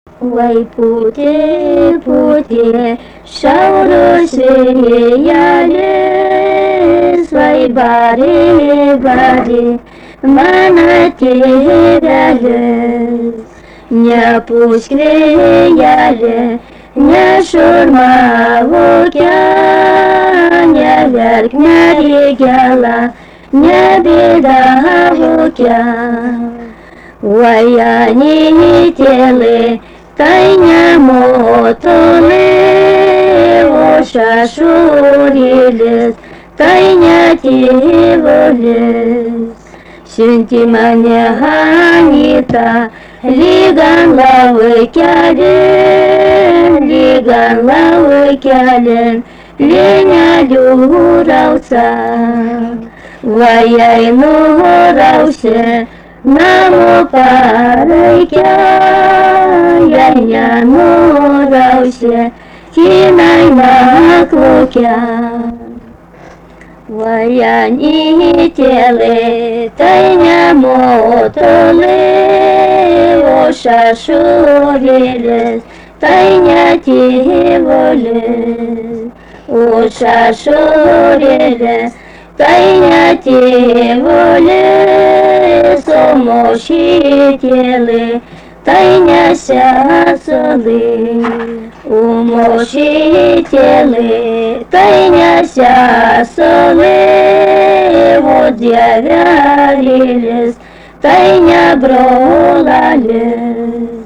Ой, пути, пути, шауру свияли, свои бари, бари, мана теряли, не пускляли, не шурма лукя, не верх, не регела, не беда лукя. Ой, они телы, тайня мотоны, оша шурились, тайня тиволись. Сентимания ганита, лиган лавы кялен, леня люрауса, ваяй нураусе, намо парайкя, я нураусе, кинай на клокя. Ваяни теле, тайня мотоле, оша шурилес, тайня тиволес, оша шурилес, тайня тиволес, омоши теле, тайня сясолы, умоши теле, тайня сясолы, вот явялись, тайня бролалес.